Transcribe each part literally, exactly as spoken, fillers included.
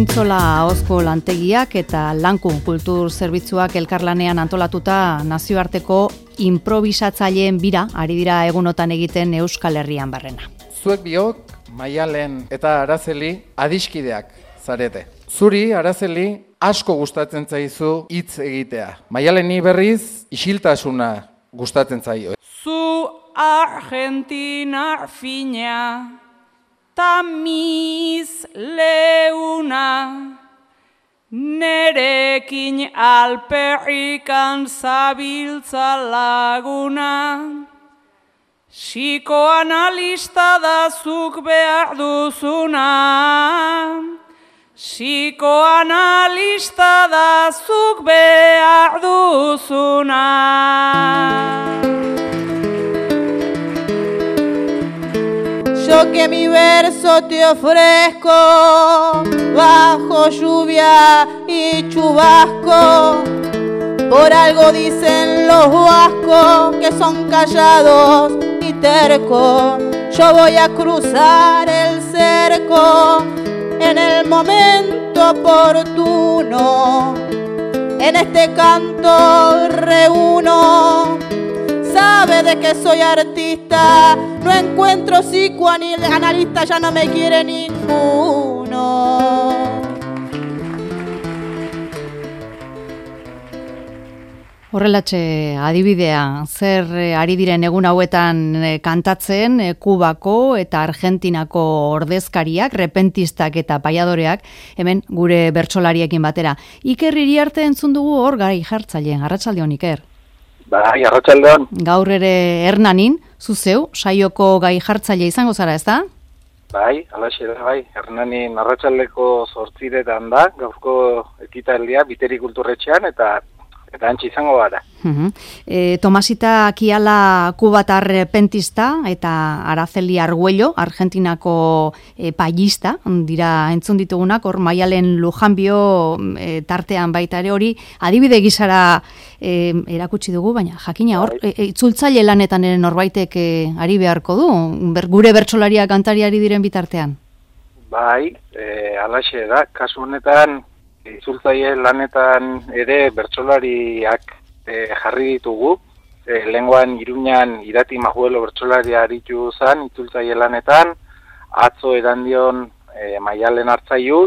Zintzola ahozko lantegiak eta Lanku kultur zerbitzuak elkarlanean antolatuta nazioarteko improbisatzaileen bira ari dira egunotan egiten Euskal Herrian barrena. Zuek biok, Maialen eta Araceli adiskideak zarete. Zuri, Araceli, asko gustatzen zaizu hitz egitea. Maialeni berriz, isiltasuna gustatzen zaio. Zu Argentina fina, tamiz leuna, nerekin alperrikan zabiltza laguna, psikoanalista da zuk behar duzuna, psikoanalista da zuk behar duzuna. Yo que mi verso te ofrezco bajo lluvia y chubasco. Por algo dicen los vascos que son callados y tercos. Yo voy a cruzar el cerco en el momento oportuno. En este canto reúno. Sabe de que soy artista, no encuentro psicoanalista, ya no me quiere ninguno. Horrelatxe adibidea, zer ari diren egun hauetan kantatzen Kubako eta Argentinako ordezkariak, repentistak eta paiadoreak, hemen gure bertsolariekin batera. Iker Iriarte entzun dugu hor gai jartzaile, arratsaldeon Iker. Bai, arratsaldeon. Gaur ere Hernanin, zuzeu, saioko gai jartzaile izango zara, ezta? Bai, alaxe da, bai. Hernanin arratsaldeko zortziretan da, gaurko ekitaldia, Biteri kulturretxean, eta eta antxe izango gara. Uh-huh. E, Tomasita Kiala kubatar pentista eta Araceli Arguello, Argentinako e, paillista, dira entzun ditugunak, hor Maialen Lujanbio e, tartean baita ere hori, adibide gizara e, erakutsi dugu, baina jakina hor, e, e, itzultzaile lanetan ere norbaitek e, ari beharko du, ber, gure bertsolaria kantariari diren bitartean. Bai, e, alaxe da, kasu honetan, itzultzaile lanetan ere bertsolariak e, jarri ditugu. E, Lehengoan Iruñan Irati Majuelo bertsolaria aritu zen itzultzaile lanetan, atzo erandion e, Maialen Artzaiuz,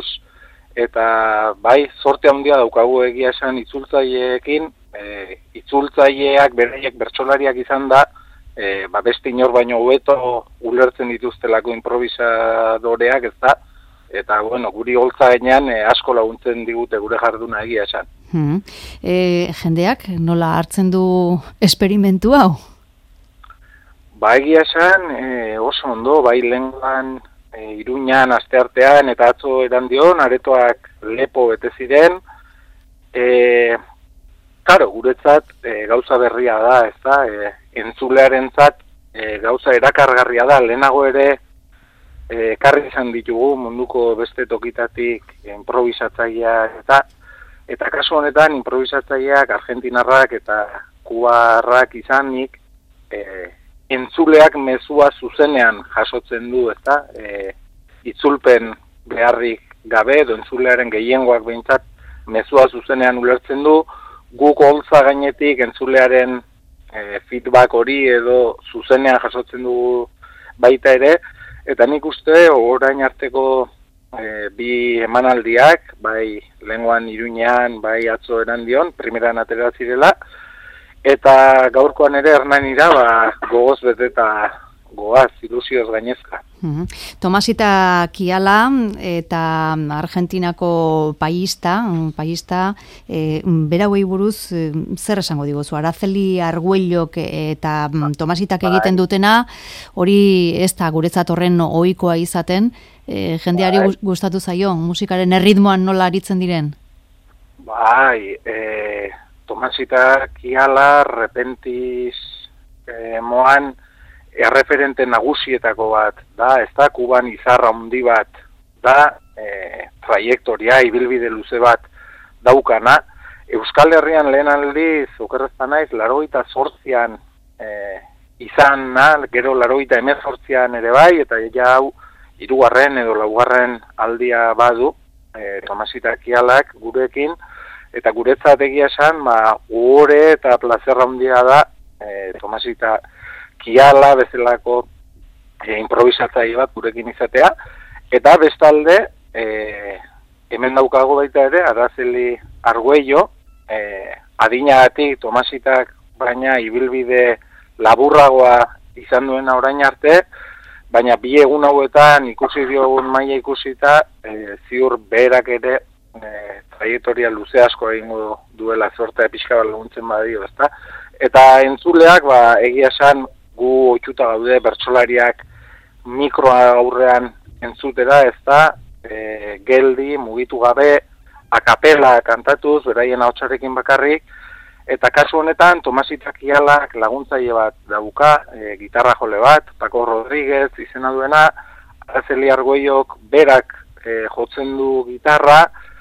eta bai, zorte handia daukagu egia esan itzultzaileekin, e, itzultzaileak beraiek bertsolariak izan da, e, ba, beste inor baino hobeto ulertzen dituztelako improvisadoreak, ez da, eta, bueno, guri holtza gainean e, asko laguntzen digute gure jarduna egia esan. Hmm. E, jendeak nola hartzen du esperimentu hau? Ba, egia esan e, oso ondo, bai lehengoan e, Iruñan, asteartean, eta atzo erandion, aretoak lepo bete ziren. E, karo, guretzat e, gauza berria da, ez da, e, entzulearentzat e, gauza erakargarria da, lehenago ere, ekarri izan ditugu munduko beste tokitatik improvisatzaileak eta eta kasu honetan improvisatzaileak argentinarrak eta kubarrak izanik e, entzuleak mezua zuzenean jasotzen du, ezta? E, itzulpen beharrik gabe edo entzulearen gehiengoak behintzat mezua zuzenean ulertzen du, guk holtza gainetik entzulearen e, feedback hori edo zuzenean jasotzen du baita ere. Eta nik uste, orain arteko e, bi emanaldiak, bai lehengoan Iruñean, bai atzo erandion, primeran atera zirela, eta gaurkoan ere Hernanira ba, gogoz beteta goaz, ilusioz gainezka. Uh-huh. Tomasita Kiala eta Argentinako paillista, paillista e, berauei buruz e, zer esango diguzu? Araceli Arguellok eta Tomasitak egiten dutena, hori ez da guretzat horren ohikoa izaten, e, jendeari gustatu zaio, musikaren erritmoan nola aritzen diren? Bai, e, Tomasita Kiala repentis e, moan erreferente nagusietako bat, da, ez da, Kuban izarra handi bat, da, e, trajektoria, ibilbide luze bat daukana. Euskal Herrian lehen aldiz, okerrezta naiz, larogeita zortzian e, izan, na, gero larogeita emezortzian ere bai, eta ja hau, hirugarren edo laugarren aldia badu, e, Tomasita Kialak gurekin, eta guretzat egia esan, ba, ohore eta plazer handia da e, Tomasita Kiala bezalako e, improvisatzaile bat gurekin izatea, eta bestalde, e, hemen daukago baita ere, Araceli Arguello, e, adinagatik Tomasitak baina ibilbide laburragoa izan duena orain arte, baina bi egun hauetan ikusi diogun maila ikusita, e, ziur berak ere e, traiektoria luze asko egingo duela sortea pixka bat laguntzen badio, ezta? Eta entzuleak, ba, egia esan gu ohituta gaude bertsolariak mikroa aurrean entzutera, ezta? E, geldi, mugitu gabe, akapela kantatuz, beraien ahotsarekin bakarrik, eta kasu honetan, Tomasita Kialak laguntzaile bat dauka, e, gitarra jole bat, Paco Rodríguez izena duena, Araceli Arguellok berak e, jotzen du gitarra,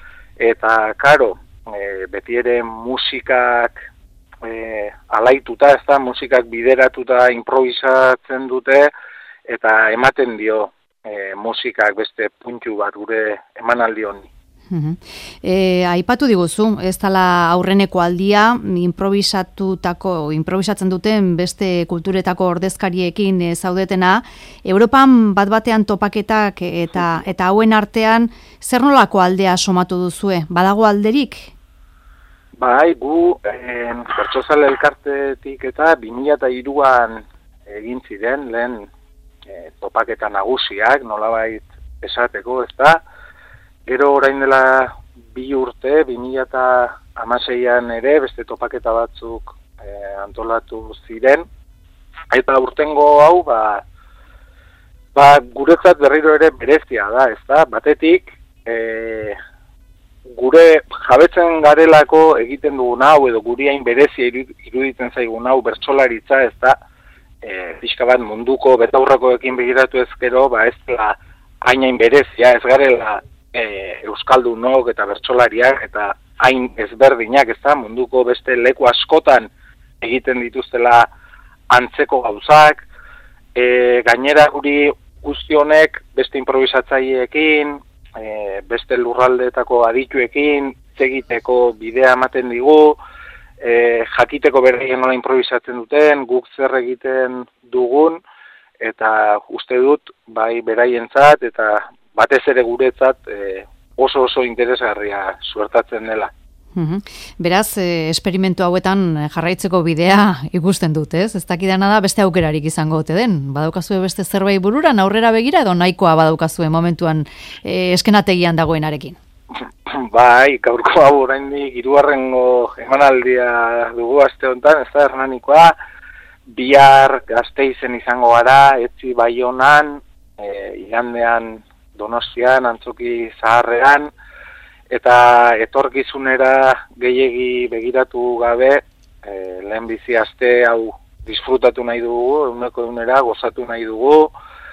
eta karo, e, beti ere musikak e, alaituta, ez da, musikak bideratuta improvisatzen dute, eta ematen dio e, musikak beste puntu bat gure emanaldi honi. Uhum. E, aipatu diguzu, ez dela aurreneko aldia, improvisatutako, improvisatzen duten beste kulturetako ordezkariekin e, zaudetena, Europan bat batean topaketak eta eta hauen artean zer nolako aldea somatu duzue? Badago alderik? Bai, gu eh, Bertsozale elkartetik eta bi mila hiruan egin ziren lehen eh, topaketa nagusiak, nolabait esateko, ez da? Gero orain dela bi urte, bi mila hamaseian ere, beste topaketa batzuk e, antolatu ziren. Eta urtengo hau, ba, ba, guretzat berriro ere berezia da, ez da? Batetik, e, gure jabetzen garelako egiten dugun hau, edo guri hain berezia iruditzen zaigun hau bertsolaritza, ez da? E, pixka bat munduko betaurrakoekin begiratu ezkero, ba ez dela hain berezia, ez garela E, euskaldunok eta bertsolariak eta hain ezberdinak, ez da, munduko beste leku askotan egiten dituztela antzeko gauzak, e, gainera guri guzti honek beste improvisatzaileekin, e, beste lurraldeetako adituekin, egiteko bidea ematen digu, e, jakiteko beraien nola improvisatzen duten, guk zer egiten dugun, eta uste dut, bai beraientzat eta batez ere guretzat e, oso oso interesgarria suertatzen dela. Uhum. Beraz, e, esperimentu hauetan jarraitzeko bidea ikusten dut, ez? Ez dakidana da beste aukerarik izango ote den. Badaukazue beste zerbait bururan aurrera begira edo nahikoa badaukazue momentuan e, eskenategian dagoenarekin? Bai, gaurko hau oraindik hirugarrengo emanaldia dugu aste honetan, ez da Hernanikoa, bihar Gasteizen izango gara, etzi Baionan, e, igandean Donostian, Antzoki Zaharrean, eta etorkizunera gehiegi begiratu gabe, e, lehen bizi aste hau disfrutatu nahi dugu, eguneko egunera gozatu nahi dugu,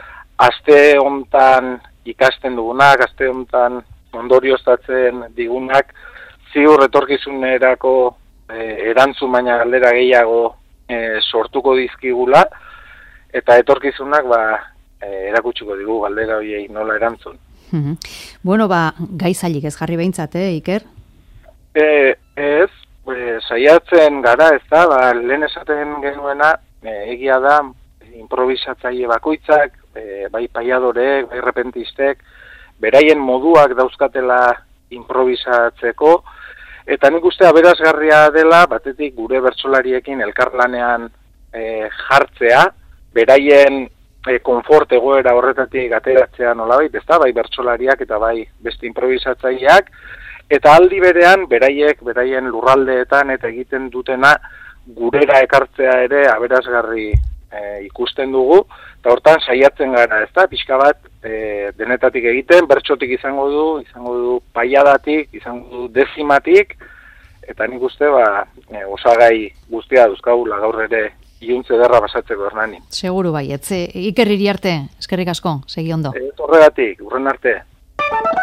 aste hontan ikasten dugunak, aste hontan ondorioztatzen digunak, ziur etorkizunerako e, erantzun baina galdera gehiago e, sortuko dizkigula, eta etorkizunak ba, E, erakutsiko digu galdera horiei nola erantzun. Mm-hmm. Bueno, ba, gaizalik ez jarri behintzat, eh, Iker? E, ez, e, saiatzen gara, ez da, ba, lehen esaten genuena, e, egia da, improvisatzaile bakoitzak, e, bai paiadorek, bai repentistek, beraien moduak dauzkatela improvisatzeko, eta nik uste aberasgarria dela, batetik gure bertsolariekin elkarlanean e, jartzea, beraien E, konfort egoera horretatik ateratzea nolabait, ez da, bai bertsolariak eta bai beste improvisatzaileak, eta aldi berean, beraiek, beraien lurraldeetan eta egiten dutena gurera ekartzea ere aberasgarri e, ikusten dugu, eta hortan saiatzen gara, ez da, pixka bat e, denetatik egiten, bertsotik izango du, izango du paiadatik, izango du dezimatik, eta nik uste, ba, e, osagai guztia duzkagula gaur ere iuntze derra basatzeko Hernani. Seguru bai, etze, Iker Iriarte, eskerrik asko, segi ondo. E, horregatik, urren arte.